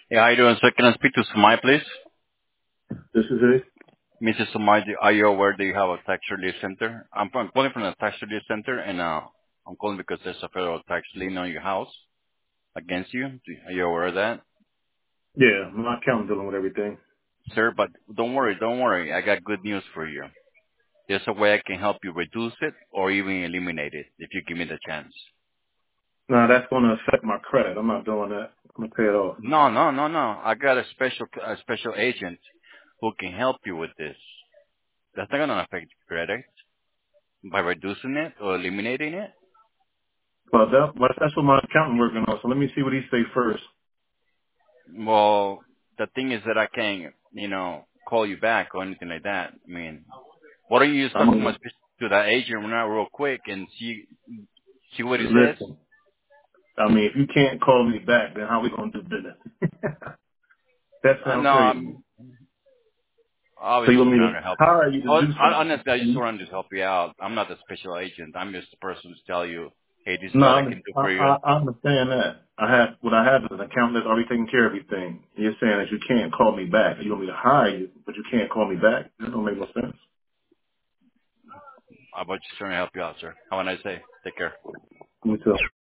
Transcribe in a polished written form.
Yeah, how you doing, sir? Can I speak to Sumai, please? This is it. Mrs. Sumai, are you aware that you have a tax relief center? I'm calling from the tax relief center, and I'm calling because there's a federal tax lien on your house against you. Are you aware of that, Yeah, my accountant's dealing with everything. sir? But don't worry. I got good news for you. There's a way I can help you reduce it or even eliminate it if you give me the chance. No, that's going to affect my credit. I'm not doing that. I'm going to pay it off. No. I got a special agent who can help you with this. That's not gonna affect your credit by reducing it or eliminating it. Well, that's what my accountant working on. So let me see what he say first. Well, the thing is that I can't, call you back or anything like that. I mean, why don't you just I talk to mean, to that agent now real quick and see what he says? listen. I mean, if you can't call me back, then how we going to do business? That sounds No, crazy. So you obviously want I'm me not to gonna help. hire you to do something? Honestly, I just want to just help you out. I'm not the special agent. I'm just the person who's tell you, hey, this is No, what I can do for you. I understand that. What I have is an accountant that's already taking care of everything. You're saying that you can't call me back. You want me to hire you, but you can't call me back. That don't make no sense. I'm just trying to help you out, sir. Have a nice day. Take care. Me too.